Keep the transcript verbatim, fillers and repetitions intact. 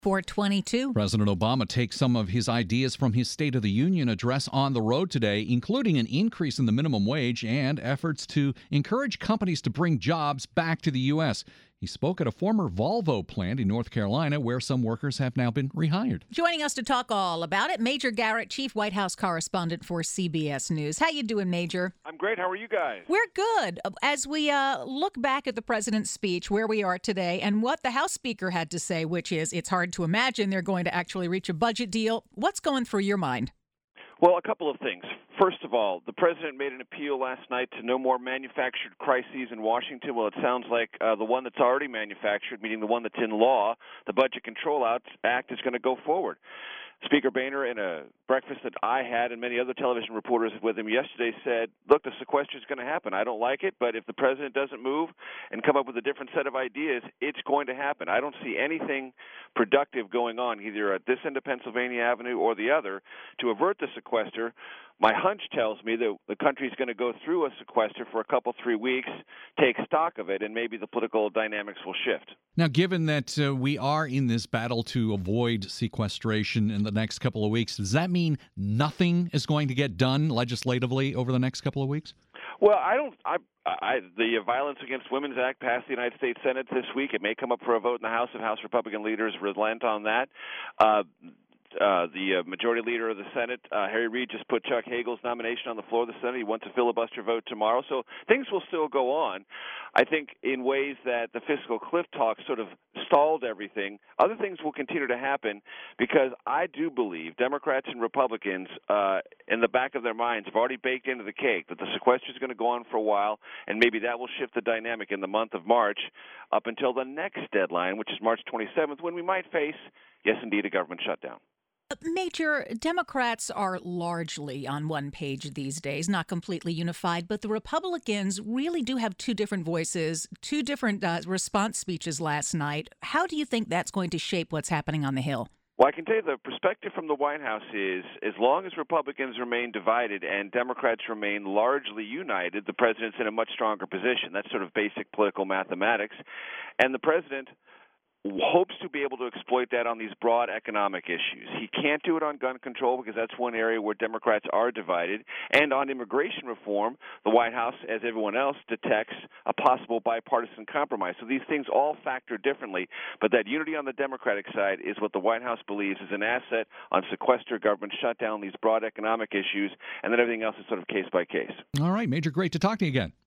four twenty-two. President Obama takes some of his ideas from his State of the Union address on the road today, including an increase in the minimum wage and efforts to encourage companies to bring jobs back to the U S. He spoke at a former Volvo plant in North Carolina where some workers have now been rehired. Joining us to talk all about it, Major Garrett, Chief White House Correspondent for C B S News. How you doing, Major? I'm great. How are you guys? We're good. As we uh, look back at the president's speech, where we are today, and what the House Speaker had to say, which is it's hard to imagine they're going to actually reach a budget deal, what's going through your mind? Well, a couple of things. First of all, the president made an appeal last night to no more manufactured crises in Washington. Well, it sounds like uh, the one that's already manufactured, meaning the one that's in law, the Budget Control Act, is going to go forward. Speaker Boehner, in a breakfast that I had and many other television reporters with him yesterday, said, look, the sequester is going to happen. I don't like it, but if the president doesn't move and come up with a different set of ideas, it's going to happen. I don't see anything productive going on either at this end of Pennsylvania Avenue or the other to avert the sequester. My hunch tells me that the country is going to go through a sequester for a couple, three weeks, take stock of it, and maybe the political dynamics will shift. Now, given that uh, we are in this battle to avoid sequestration in the next couple of weeks, does that mean nothing is going to get done legislatively over the next couple of weeks? Well, I don't. I, I, the Violence Against Women's Act passed the United States Senate this week. It may come up for a vote in the House if House Republican leaders relent on that. Uh, Uh, the uh, majority leader of the Senate, uh, Harry Reid, just put Chuck Hagel's nomination on the floor of the Senate. He wants a filibuster vote tomorrow. So things will still go on. I think in ways that the fiscal cliff talk sort of stalled everything, other things will continue to happen because I do believe Democrats and Republicans uh, in the back of their minds have already baked into the cake that the sequester is going to go on for a while, and maybe that will shift the dynamic in the month of March up until the next deadline, which is March twenty-seventh, when we might face, yes, indeed, a government shutdown. Major, Democrats are largely on one page these days, not completely unified, but the Republicans really do have two different voices, two different uh, response speeches last night. How do you think that's going to shape what's happening on the Hill? Well, I can tell you the perspective from the White House is as long as Republicans remain divided and Democrats remain largely united, the president's in a much stronger position. That's sort of basic political mathematics. And the president hopes to be able to exploit that on these broad economic issues. He can't do it on gun control because that's one area where Democrats are divided. And on immigration reform, the White House, as everyone else, detects a possible bipartisan compromise. So these things all factor differently. But that unity on the Democratic side is what the White House believes is an asset on sequester, government shutdown, these broad economic issues, and then everything else is sort of case by case. All right, Major, great to talk to you again.